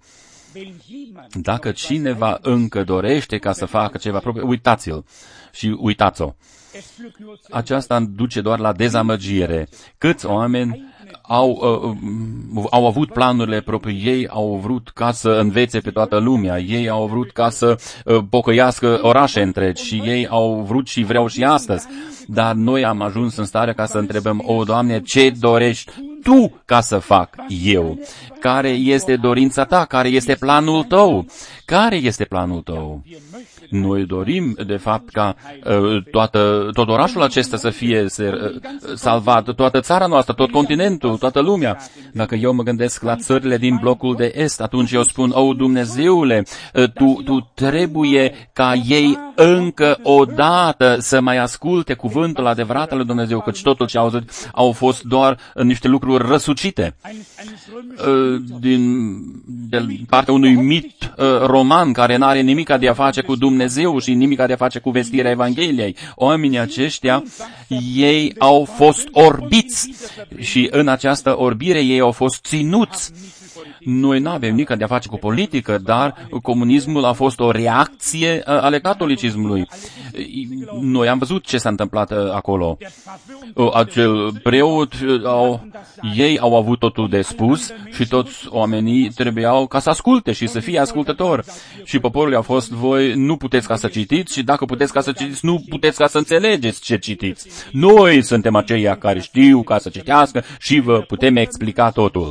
Dacă cineva încă dorește ca să facă ceva propriu, uitați-l și uitați-o. Aceasta duce doar la dezamăgire. Câți oameni au, uh, au avut planurile proprii, ei au vrut ca să învețe pe toată lumea, ei au vrut ca să uh, pocăiască orașe întregi și ei au vrut și vreau și astăzi. Dar noi am ajuns în stare ca să întrebăm, o, Doamne, ce dorești Tu ca să fac eu? Care este dorința Ta? Care este planul Tău? Care este planul Tău? Noi dorim, de fapt, ca uh, toată, tot orașul acesta să fie să, uh, salvat, toată țara noastră, tot continentul, toată lumea. Dacă eu mă gândesc la țările din blocul de est, atunci eu spun, o, Dumnezeule, uh, tu, tu trebuie ca ei încă o dată să mai asculte cuvântul adevărat al lui Dumnezeu, căci totul ce au auzit au fost doar uh, niște lucruri răsucite uh, din de partea unui mit uh, roman care n-are nimic de a face cu Dumnezeu și nimic de a face cu vestirea Evangheliei. Oamenii aceștia, ei au fost orbiți și în această orbire ei au fost ținuți. Noi nu avem nici de a face cu politică, dar comunismul a fost o reacție ale catolicismului. Noi am văzut ce s-a întâmplat acolo. Acel preot, au, ei au avut totul de spus și toți oamenii trebuiau ca să asculte și să fie ascultători. Și poporul a fost, voi nu puteți ca să citiți și dacă puteți ca să citiți, nu puteți ca să înțelegeți ce citiți. Noi suntem aceia care știu ca să citească și vă putem explica totul.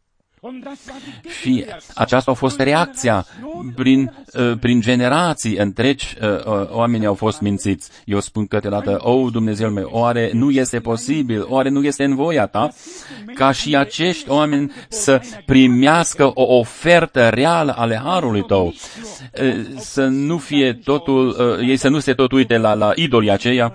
Și aceasta a fost reacția. Prin, uh, prin generații întregi uh, oamenii au fost mințiți. Eu spun câteodată, o, Dumnezeu meu, oare nu este posibil, oare nu este în voia Ta ca și acești oameni să primească o ofertă reală ale harului Tău, uh, să nu fie totul, uh, ei să nu se tot uite la, la idolii aceia,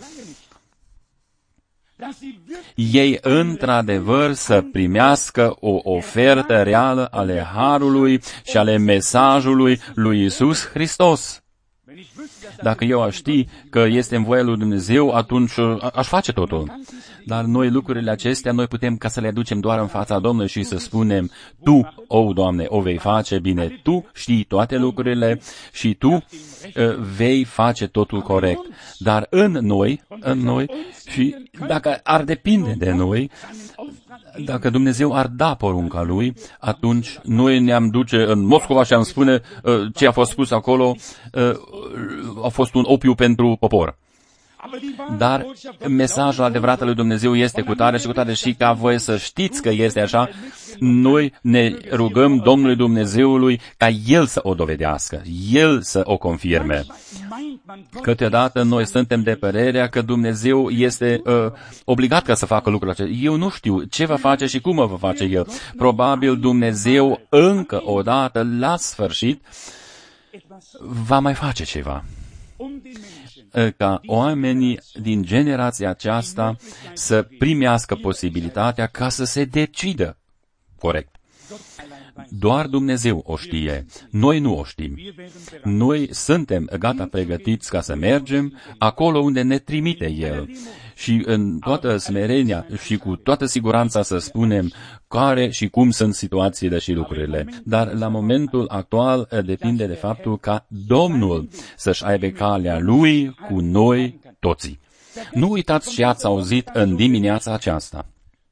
ei într-adevăr să primească o ofertă reală ale harului și ale mesajului lui Iisus Hristos. Dacă eu aș ști că este în voia lui Dumnezeu, atunci aș face totul. Dar noi lucrurile acestea, noi putem ca să le aducem doar în fața Domnului și să spunem, Tu, o, Doamne, o vei face bine, Tu știi toate lucrurile și Tu uh, vei face totul corect. Dar în noi, în noi, și dacă ar depinde de noi, dacă Dumnezeu ar da porunca Lui, atunci noi ne-am duce în Moscova și am spune uh, ce a fost spus acolo uh, a fost un opiu pentru popor. Dar mesajul adevărat al lui Dumnezeu este cu tare și cu tare și ca voi să știți că este așa, noi ne rugăm Domnului Dumnezeului ca El să o dovedească, El să o confirme. Câteodată noi suntem de părerea că Dumnezeu este uh, obligat ca să facă lucrul acesta. Eu nu știu ce va face și cum va face El. Probabil Dumnezeu încă o dată, la sfârșit, va mai face ceva ca oamenii din generația aceasta să primească posibilitatea ca să se decidă corect. Doar Dumnezeu o știe. Noi nu o știm. Noi suntem gata pregătiți ca să mergem acolo unde ne trimite El. Și în toată smerenia și cu toată siguranța să spunem care și cum sunt situațiile și lucrurile. Dar la momentul actual depinde de faptul ca Domnul să-și aibă calea Lui cu noi toții. Nu uitați ce ați auzit în dimineața aceasta.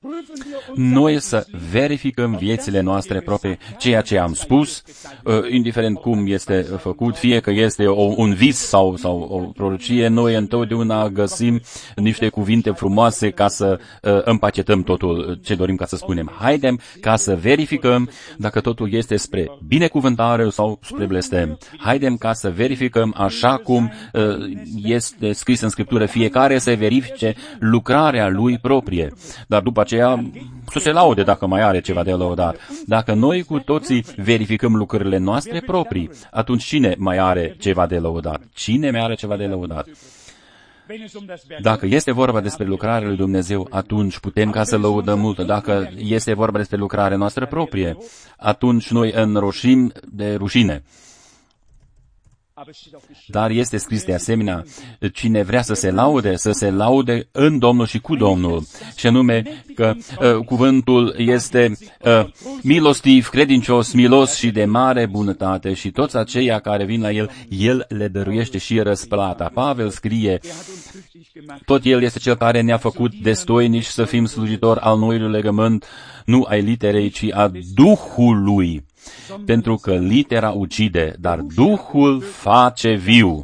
Noi să verificăm viețile noastre proprii, ceea ce am spus, indiferent cum este făcut, fie că este o, un vis sau, sau o prorocie, noi întotdeauna găsim niște cuvinte frumoase ca să împachetăm totul ce dorim ca să spunem. Haidem ca să verificăm dacă totul este spre binecuvântare sau spre blestem. Haidem ca să verificăm așa cum este scris în Scriptură, fiecare să verifice lucrarea lui proprie. Dar după aceea să se laude dacă mai are ceva de lăudat. Dacă noi cu toții verificăm lucrurile noastre proprii, atunci cine mai are ceva de lăudat? Cine mai are ceva de lăudat? Dacă este vorba despre lucrarea lui Dumnezeu, atunci putem ca să lăudăm mult. Dacă este vorba despre lucrarea noastră proprie, atunci noi înroșim de rușine. Dar este scris de asemenea, cine vrea să se laude, să se laude în Domnul și cu Domnul. Și anume că uh, cuvântul este uh, milostiv, credincios, milos și de mare bunătate și toți aceia care vin la El, El le dăruiește și răsplata. Pavel scrie, tot El este Cel care ne-a făcut destoinici să fim slujitori al noului legământ, nu ai literei, ci a Duhului. Pentru că litera ucide, dar Duhul face viu.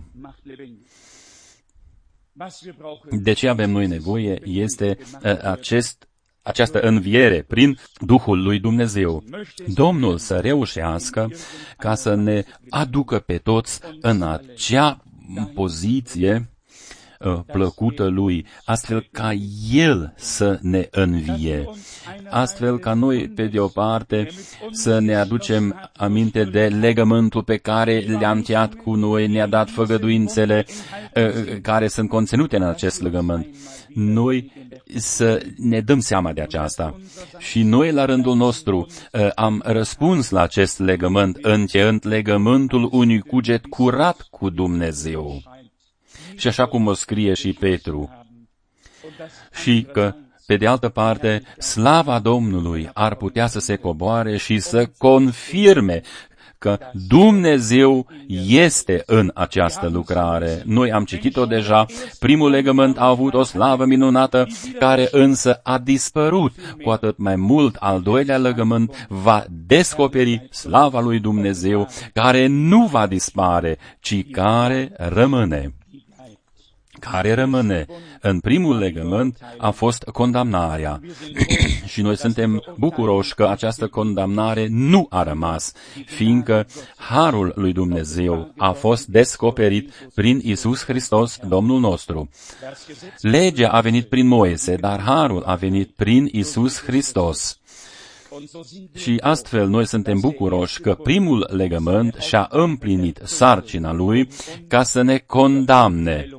De ce avem noi nevoie este uh, acest, această înviere prin Duhul lui Dumnezeu. Domnul să reușească ca să ne aducă pe toți în acea poziție plăcută lui, astfel ca El să ne învie, astfel ca noi, pe de o parte, să ne aducem aminte de legământul pe care le-a încheiat cu noi, ne-a dat făgăduințele care sunt conținute în acest legământ. Noi să ne dăm seama de aceasta. Și noi, la rândul nostru, am răspuns la acest legământ, încheiând legământul unui cuget curat cu Dumnezeu. Și așa cum o scrie și Petru. Și că, pe de altă parte, slava Domnului ar putea să se coboare și să confirme că Dumnezeu este în această lucrare. Noi am citit-o deja, primul legământ a avut o slavă minunată, care însă a dispărut. Cu atât mai mult, al doilea legământ va descoperi slava lui Dumnezeu, care nu va dispare, ci care rămâne. Care rămâne. În primul legământ a fost condamnarea. Și noi suntem bucuroși că această condamnare nu a rămas, fiindcă harul lui Dumnezeu a fost descoperit prin Iisus Hristos, Domnul nostru. Legea a venit prin Moise, dar harul a venit prin Iisus Hristos. Și astfel noi suntem bucuroși că primul legământ și-a împlinit sarcina lui ca să ne condamne.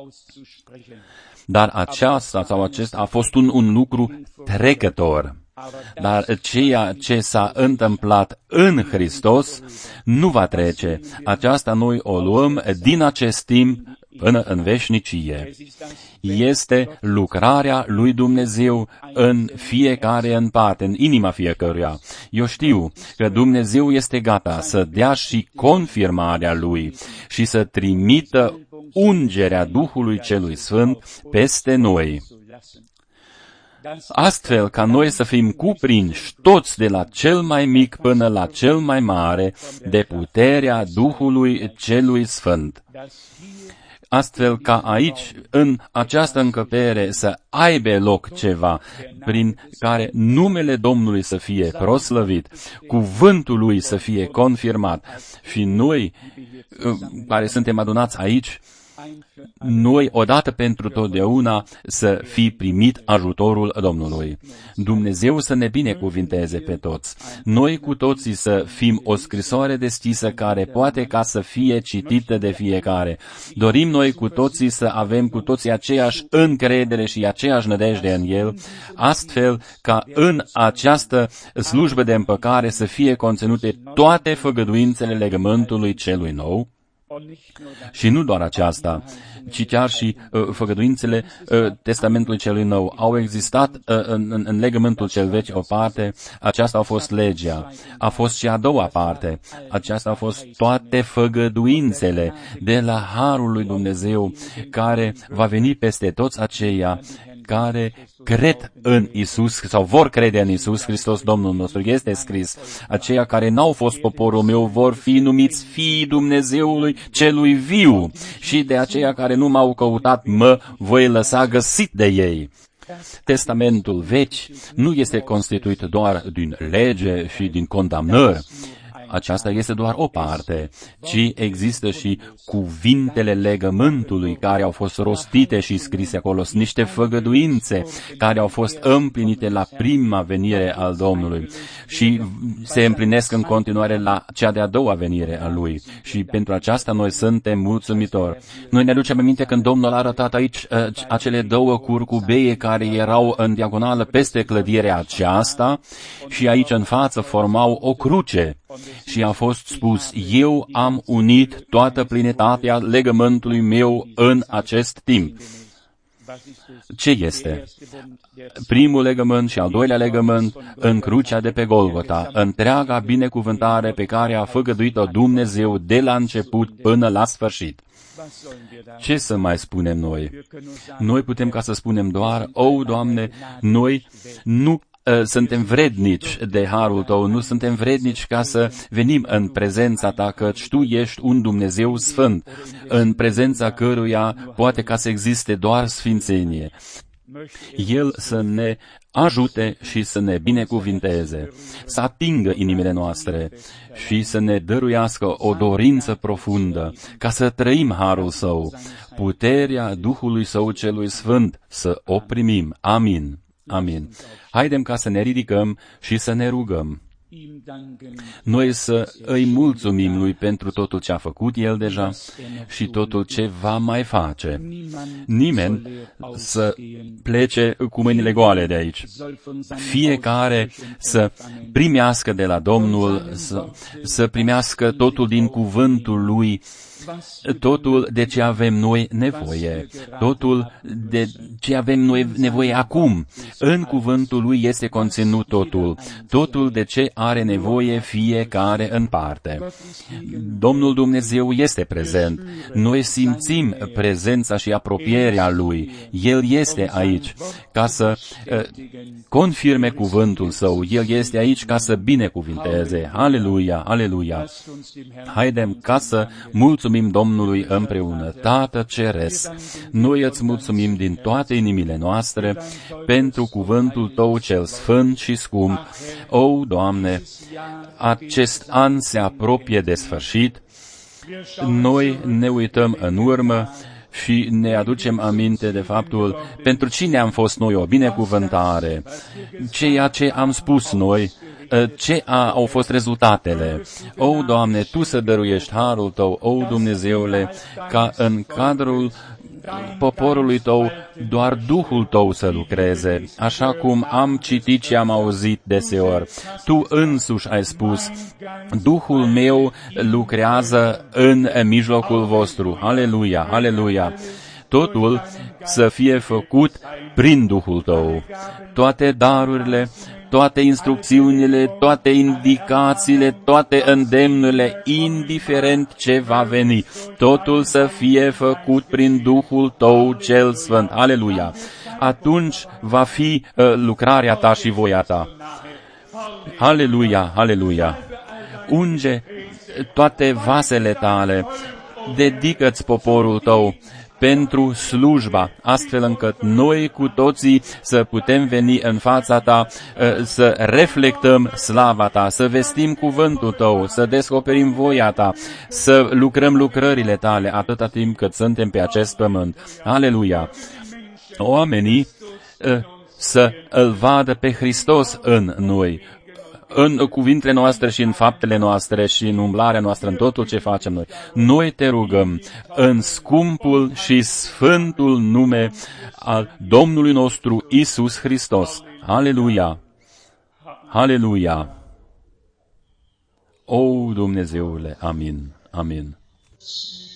Dar aceasta sau acesta a fost un, un lucru trecător. Dar ceea ce s-a întâmplat în Hristos nu va trece. Aceasta noi o luăm din acest timp până în veșnicie. Este lucrarea lui Dumnezeu în fiecare în parte, în inima fiecăruia. Eu știu că Dumnezeu este gata să dea și confirmarea lui și să trimită ungerea Duhului Celui Sfânt peste noi. Astfel ca noi să fim cuprinși toți de la cel mai mic până la cel mai mare de puterea Duhului Celui Sfânt. Astfel ca aici, în această încăpere, să aibă loc ceva prin care numele Domnului să fie proslăvit, cuvântul lui să fie confirmat și noi, care suntem adunați aici, noi, odată pentru totdeauna, să fi primit ajutorul Domnului. Dumnezeu să ne binecuvinteze pe toți. Noi cu toții să fim o scrisoare deschisă care poate ca să fie citită de fiecare. Dorim noi cu toții să avem cu toții aceeași încredere și aceeași nădejde în El, astfel ca în această slujbă de împăcare să fie conținute toate făgăduințele legământului celui nou. Și nu doar aceasta, ci chiar și uh, făgăduințele uh, Testamentului celui nou au existat uh, în, în, în legământul cel vechi o parte, aceasta a fost legea, a fost și a doua parte, aceasta a fost toate făgăduințele de la harul lui Dumnezeu care va veni peste toți aceia care cred în Isus sau vor crede în Isus Hristos, Domnul nostru. Este scris, aceia care n-au fost poporul meu vor fi numiți fiii Dumnezeului celui viu și de aceia care nu m-au căutat mă voi lăsa găsit de ei. Testamentul vechi nu este constituit doar din lege și din condamnări. aceasta este doar o parte, ci există și cuvintele legământului care au fost rostite și scrise acolo. Sunt niște făgăduințe care au fost împlinite la prima venire al Domnului și se împlinesc în continuare la cea de-a doua venire a Lui. Și pentru aceasta noi suntem mulțumitori. Noi ne aducem aminte când Domnul a arătat aici uh, acele două curcubeie care erau în diagonală peste clădirea aceasta și aici în față formau o cruce. Și a fost spus, eu am unit toată plinătatea legământului meu în acest timp. Ce este? Primul legământ și al doilea legământ în crucea de pe Golgota, întreaga binecuvântare pe care a făgăduit-o Dumnezeu de la început până la sfârșit. Ce să mai spunem noi? Noi putem ca să spunem doar, o, Doamne, noi nu suntem vrednici de harul Tău, nu suntem vrednici ca să venim în prezența Ta, căci Tu ești un Dumnezeu sfânt, în prezența căruia poate ca să existe doar sfințenie. El să ne ajute și să ne binecuvinteze, să atingă inimile noastre și să ne dăruiască o dorință profundă, ca să trăim harul Său, puterea Duhului Său celui Sfânt, să o primim. Amin. Amin. Haidem ca să ne ridicăm și să ne rugăm. Noi să îi mulțumim Lui pentru totul ce a făcut El deja și totul ce va mai face. Nimeni să plece cu mâinile goale de aici. Fiecare să primească de la Domnul, să, să primească totul din cuvântul Lui, totul de ce avem noi nevoie, totul de ce avem noi nevoie acum. În cuvântul Lui este conținut totul, totul de ce are nevoie fiecare în parte. Domnul Dumnezeu este prezent. Noi simțim prezența și apropierea Lui. El este aici ca să uh, confirme cuvântul Său. El este aici ca să binecuvinteze. Aleluia, aleluia. Haidem ca să mulțumim Domnului împreună. Tată Ceresc, noi îți mulțumim din toate inimile noastre pentru cuvântul Tău cel sfânt și scump. O, Doamne, acest an se apropie de sfârșit. Noi ne uităm în urmă și ne aducem aminte de faptul pentru cine am fost noi o binecuvântare, ceea ce am spus noi, ce a, au fost rezultatele. O, Doamne, Tu să dăruiești harul Tău, o, Dumnezeule, ca în cadrul poporului Tău doar Duhul Tău să lucreze, așa cum am citit și am auzit deseori. Tu însuși ai spus, Duhul meu lucrează în mijlocul vostru. Aleluia, aleluia. Totul să fie făcut prin Duhul Tău. Toate darurile, toate instrucțiunile, toate indicațiile, toate îndemnurile, indiferent ce va veni, totul să fie făcut prin Duhul Tău cel Sfânt. Aleluia! Atunci va fi uh, lucrarea Ta și voia Ta. Aleluia, aleluia! Unge toate vasele Tale, dedică-ți poporul Tău pentru slujba, astfel încât noi cu toții să putem veni în fața Ta, să reflectăm slava Ta, să vestim cuvântul Tău, să descoperim voia Ta, să lucrăm lucrările Tale atâta timp cât suntem pe acest pământ. Aleluia! Oamenii să îl vadă pe Hristos în noi, în cuvintele noastre și în faptele noastre și în umblarea noastră, în totul ce facem noi. Noi Te rugăm în scumpul și sfântul nume al Domnului nostru Iisus Hristos. Aleluia! Aleluia! O, Dumnezeule, amin, amin.